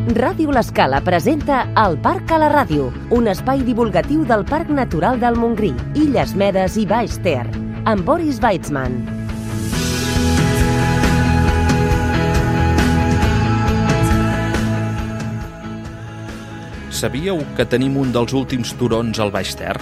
Ràdio L'Escala presenta El Parc a la Ràdio, un espai divulgatiu del Parc Natural del Montgrí, Illes Medes i Baix Ter, amb Boris Weitzman. Sabíeu que tenim un dels últims turons al Baix Ter?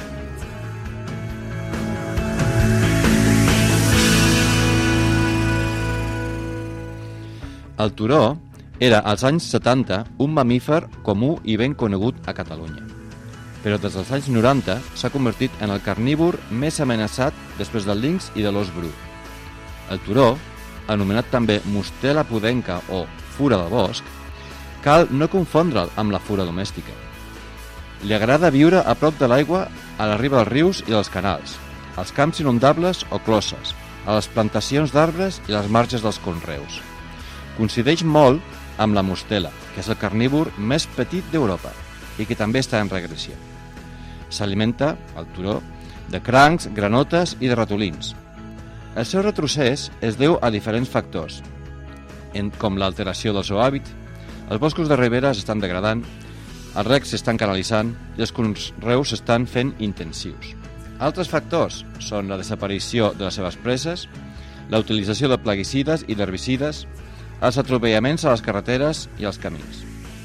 El turó era, als anys 70, un mamífer comú i ben conegut a Catalunya. Però des dels anys 90 s'ha convertit en el carnívor més amenaçat després del linx i de l'ós bru. El turó, anomenat també mustela pudenca o fura del bosc, cal no confondre'l amb la fura domèstica. Li agrada viure a prop de l'aigua, a la riba dels rius i dels canals, als camps inundables o closses, a les plantacions d'arbres i les marges dels conreus. Coincideix molt amb la mustela, que és el carnívor més petit d'Europa i que també està en regressió. S'alimenta, el turó, de crancs, granotes i de ratolins. El seu retrocés es deu a diferents factors, com l'alteració del seu hàbit, els boscos de ribera s'estan degradant, els recs s'estan canalitzant i els conreus s'estan fent intensius. Altres factors són la desaparició de les seves preses, la utilització de plaguicides i d'herbicides, els atropellaments a les carreteres i als camins.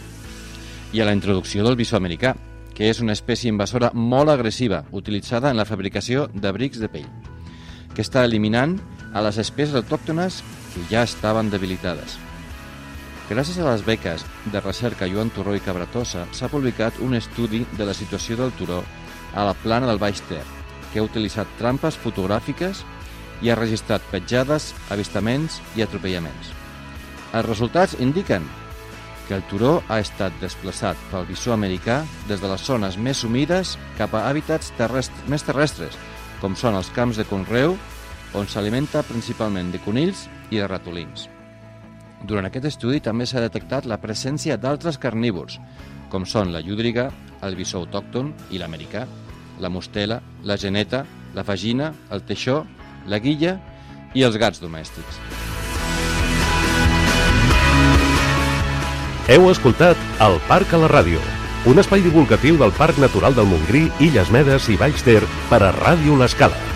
I a la introducció del bisó americà, que és una espècie invasora molt agressiva utilitzada en la fabricació d'abrics de pell, que està eliminant a les espècies autòctones que ja estaven debilitades. Gràcies a les beques de recerca Joan Turró i Cabratosa s'ha publicat un estudi de la situació del turó a la plana del Baix Ter, que ha utilitzat trampes fotogràfiques i ha registrat petjades, avistaments i atropellaments. Els resultats indiquen que el turó ha estat desplaçat pel bisó americà des de les zones més humides cap a hàbitats més terrestres, com són els camps de conreu, on s'alimenta principalment de conills i de ratolins. Durant aquest estudi també s'ha detectat la presència d'altres carnívors, com són la llúdriga, el bisó autòcton i l'americà, la mustela, la geneta, la fagina, el teixó, la guilla i els gats domèstics. Heu escoltat El Parc a la Ràdio, un espai divulgatiu del Parc Natural del Montgrí, Illes Medes i Baix Ter per a Ràdio L'Escala.